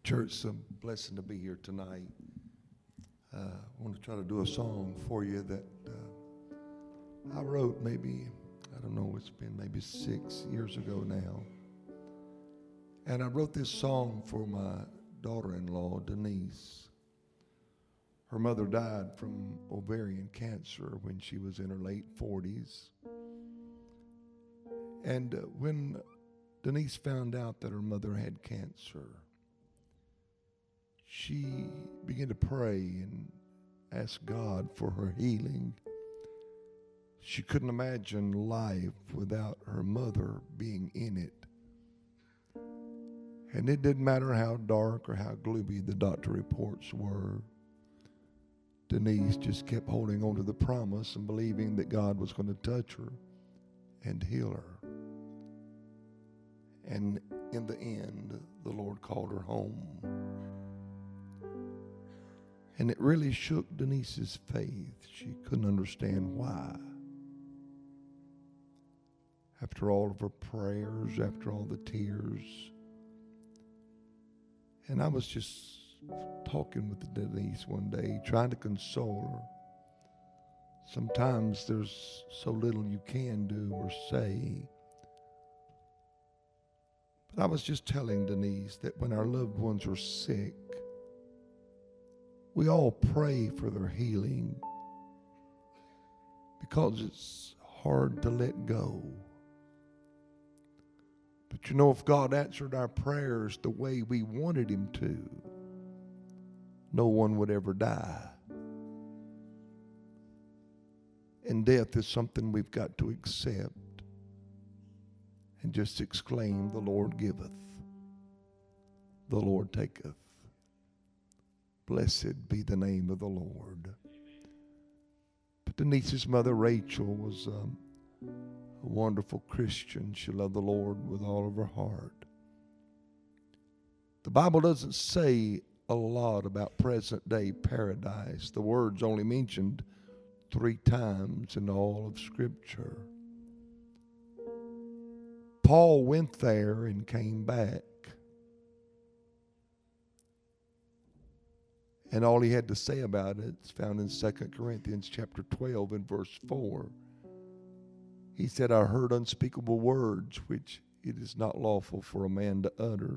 Church, it's a blessing to be here tonight. I want to try to do a song for you that I wrote maybe, I don't know, it's been maybe 6 years ago now. And I wrote this song for my daughter-in-law, Denise. Her mother died from ovarian cancer when she was in her late 40s. And when Denise found out that her mother had cancer, she began to pray and ask God for her healing. She couldn't imagine life without her mother being in it. And it didn't matter how dark or how gloomy the doctor reports were. Denise just kept holding on to the promise and believing that God was going to touch her and heal her. And in the end, the Lord called her home. And it really shook Denise's faith. She couldn't understand why. After all of her prayers, after all the tears. And I was just talking with Denise one day, trying to console her. Sometimes there's so little you can do or say. But I was just telling Denise that when our loved ones are sick, we all pray for their healing because it's hard to let go. But you know, if God answered our prayers the way we wanted Him to, no one would ever die. And death is something we've got to accept and just exclaim, "The Lord giveth, the Lord taketh. Blessed be the name of the Lord." But Denise's mother, Rachel, was a wonderful Christian. She loved the Lord with all of her heart. The Bible doesn't say a lot about present-day paradise. The word's only mentioned 3 times in all of Scripture. Paul went there and came back. And all he had to say about it is found in 2 Corinthians chapter 12 and verse 4. He said, "I heard unspeakable words which it is not lawful for a man to utter."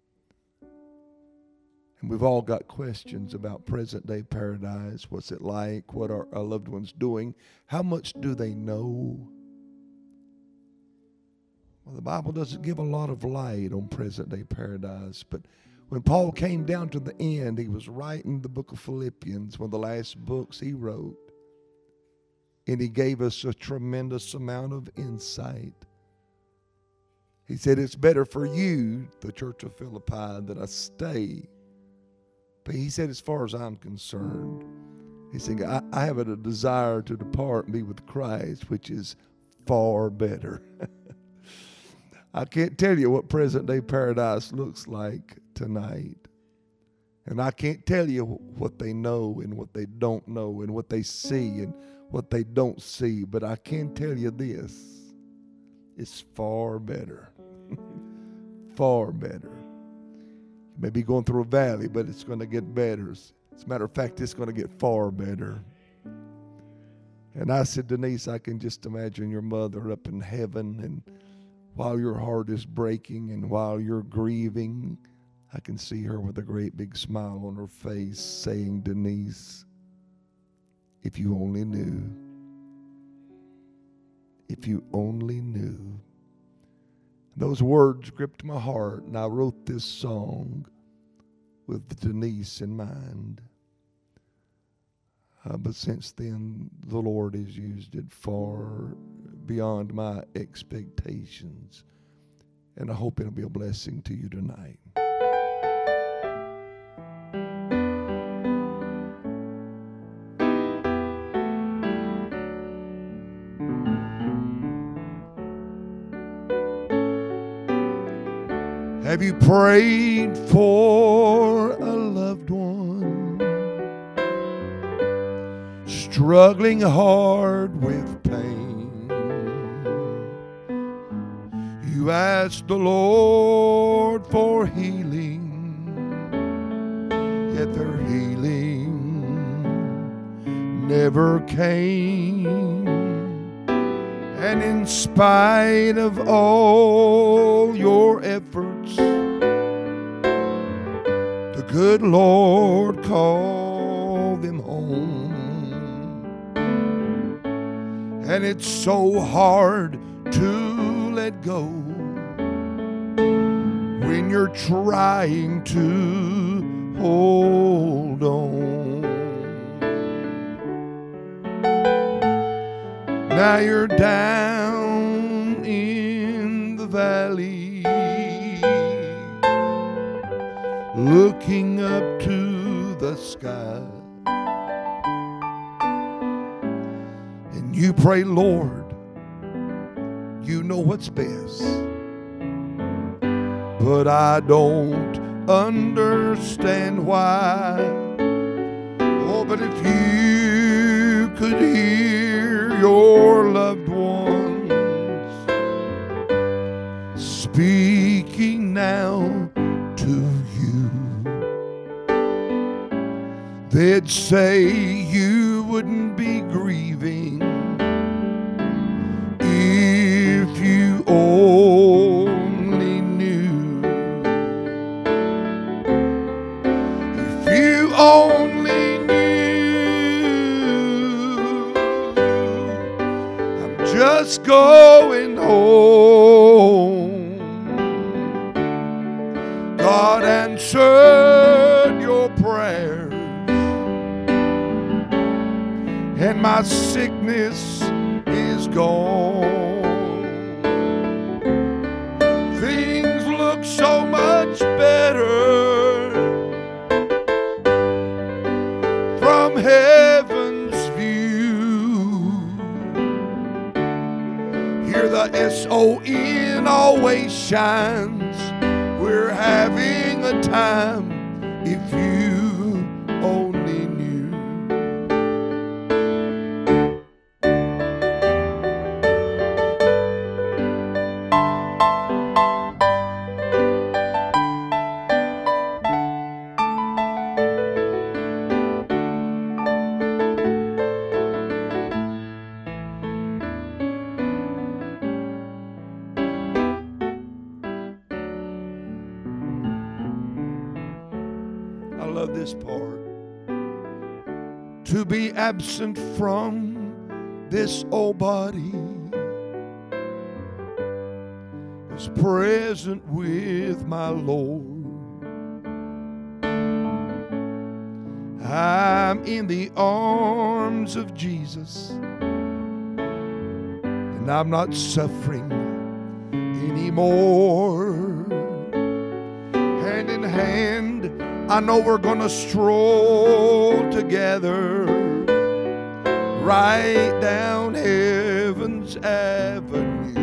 And we've all got questions about present-day paradise. What's it like? What are our loved ones doing? How much do they know? Well, the Bible doesn't give a lot of light on present-day paradise, but when Paul came down to the end, he was writing the book of Philippians, one of the last books he wrote. And he gave us a tremendous amount of insight. He said, "It's better for you, the church of Philippi, that I stay." But he said, as far as I'm concerned, he said, I have a desire to depart and be with Christ, which is far better. I can't tell you what present-day paradise looks like tonight. And I can't tell you what they know and what they don't know and what they see and what they don't see. But I can tell you this. It's far better. Far better. You may be going through a valley, but it's going to get better. As a matter of fact, it's going to get far better. And I said, Denise, I can just imagine your mother up in heaven, and while your heart is breaking and while you're grieving, I can see her with a great big smile on her face saying, "Denise, if you only knew, if you only knew." Those words gripped my heart, and I wrote this song with Denise in mind. But since then, the Lord has used it far beyond my expectations. And I hope it'll be a blessing to you tonight. Have you prayed for a loved one struggling hard with pain? You ask the Lord for healing, that their healing never came. And in spite of all your efforts, the good Lord called them home. And it's so hard to let go when you're trying to hold on. Now you're down in the valley, looking up to the sky, and you pray, Lord, you know what's best, but I don't understand why. Oh, but if you could hear your loved ones speaking now to you, they'd say you wouldn't be grieving if you only knew. If you only knew, I'm just going home. God answered your prayers, and my sickness is gone. Things look so much better from heaven's view. Here the S-O-N always shines. We're having a time if you only knew. I love this part. To be absent from this old body is present with my Lord. I'm in the arms of Jesus, and I'm not suffering anymore. Hand in hand, I know we're gonna stroll together right down heaven's avenue.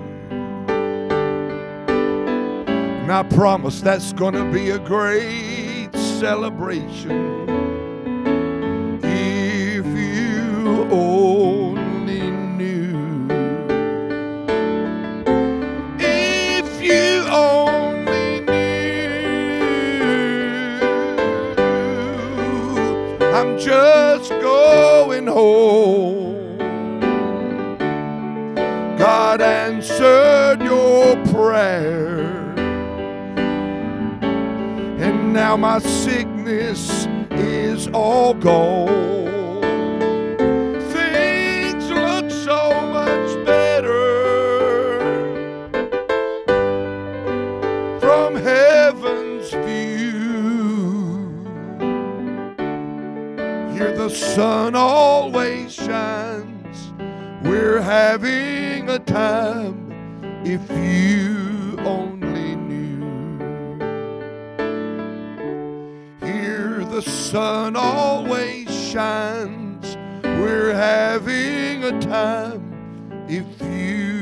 And I promise that's gonna be a great celebration if you only knew. If you only knew, I'm just going home. God answered your prayer, and now my sickness is all gone. Things look so much better from heaven's view. Here the sun always shines. We're having a time if you only knew. Here the sun always shines. We're having a time if you